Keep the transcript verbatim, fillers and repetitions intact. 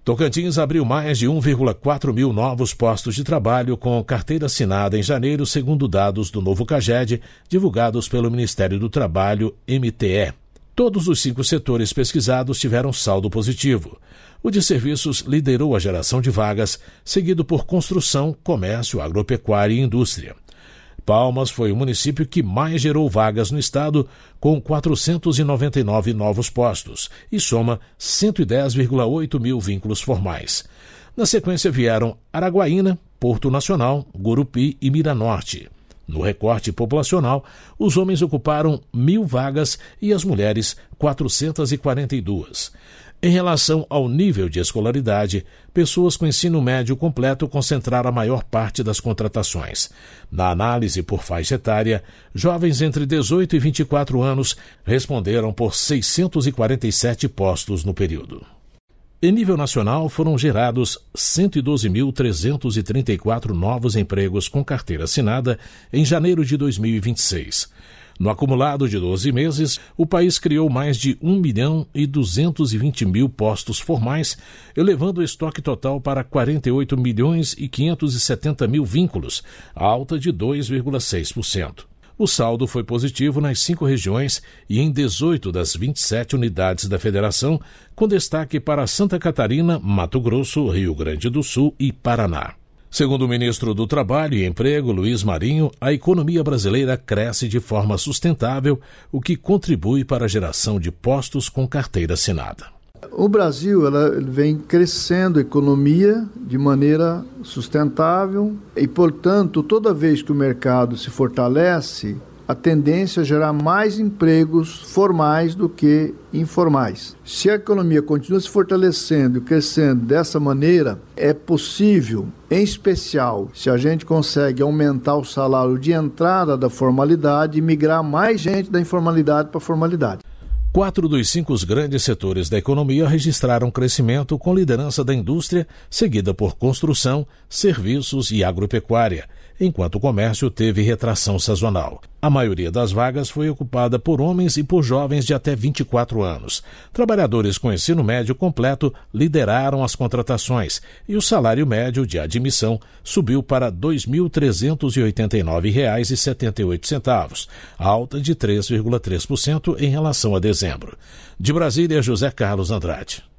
Tocantins abriu mais de um vírgula quatro mil novos postos de trabalho com carteira assinada em janeiro, segundo dados do novo CAGED, divulgados pelo Ministério do Trabalho, M T E. Todos os cinco setores pesquisados tiveram saldo positivo. O de serviços liderou a geração de vagas, seguido por construção, comércio, agropecuária e indústria. Palmas foi o município que mais gerou vagas no estado, com quatrocentos e noventa e nove novos postos, e soma cento e dez vírgula oito mil vínculos formais. Na sequência vieram Araguaína, Porto Nacional, Gurupi e Miranorte. No recorte populacional, os homens ocuparam mil vagas e as mulheres quatrocentas e quarenta e duas. Em relação ao nível de escolaridade, pessoas com ensino médio completo concentraram a maior parte das contratações. Na análise por faixa etária, jovens entre dezoito e vinte e quatro anos responderam por seiscentos e quarenta e sete postos no período. Em nível nacional, foram gerados cento e doze mil trezentos e trinta e quatro novos empregos com carteira assinada em janeiro de dois mil e vinte e seis. No acumulado de doze meses, o país criou mais de um milhão e duzentos e vinte mil postos formais, elevando o estoque total para quarenta e oito milhões e quinhentos e setenta mil vínculos, alta de dois vírgula seis por cento. O saldo foi positivo nas cinco regiões e em dezoito das vinte e sete unidades da federação, com destaque para Santa Catarina, Mato Grosso, Rio Grande do Sul e Paraná. Segundo o ministro do Trabalho e Emprego, Luiz Marinho, a economia brasileira cresce de forma sustentável, o que contribui para a geração de postos com carteira assinada. O Brasil ela vem crescendo a economia de maneira sustentável e, portanto, toda vez que o mercado se fortalece, a tendência é gerar mais empregos formais do que informais. Se a economia continua se fortalecendo e crescendo dessa maneira, é possível, em especial, se a gente consegue aumentar o salário de entrada da formalidade e migrar mais gente da informalidade para a formalidade. Quatro dos cinco grandes setores da economia registraram crescimento com liderança da indústria, seguida por construção, serviços e agropecuária, enquanto o comércio teve retração sazonal. A maioria das vagas foi ocupada por homens e por jovens de até vinte e quatro anos. Trabalhadores com ensino médio completo lideraram as contratações e o salário médio de admissão subiu para dois mil trezentos e oitenta e nove reais e setenta e oito centavos, alta de três vírgula três por cento em relação a dezembro. De Brasília, José Carlos Andrade.